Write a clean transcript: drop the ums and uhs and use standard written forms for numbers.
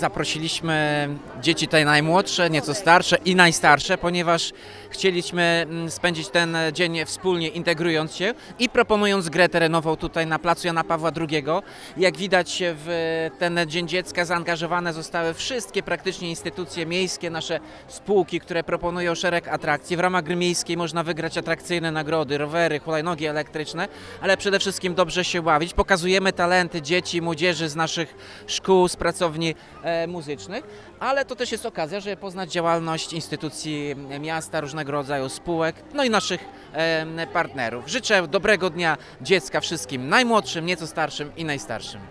Zaprosiliśmy dzieci tutaj najmłodsze, nieco starsze i najstarsze, ponieważ chcieliśmy spędzić ten dzień wspólnie, integrując się i proponując grę terenową tutaj na placu Jana Pawła II. Jak widać, w ten Dzień Dziecka zaangażowane zostały wszystkie praktycznie instytucje miejskie, nasze spółki, które proponują szereg atrakcji. W ramach gry miejskiej można wygrać atrakcyjne nagrody, rowery, hulajnogi elektryczne, ale przede wszystkim dobrze się bawić. Pokazujemy talenty dzieci i młodzieży z naszych szkół, z pracowni muzycznych, ale to też jest okazja, żeby poznać działalność instytucji miasta, różnego rodzaju spółek, no i naszych partnerów. Życzę dobrego dnia dziecka wszystkim najmłodszym, nieco starszym i najstarszym.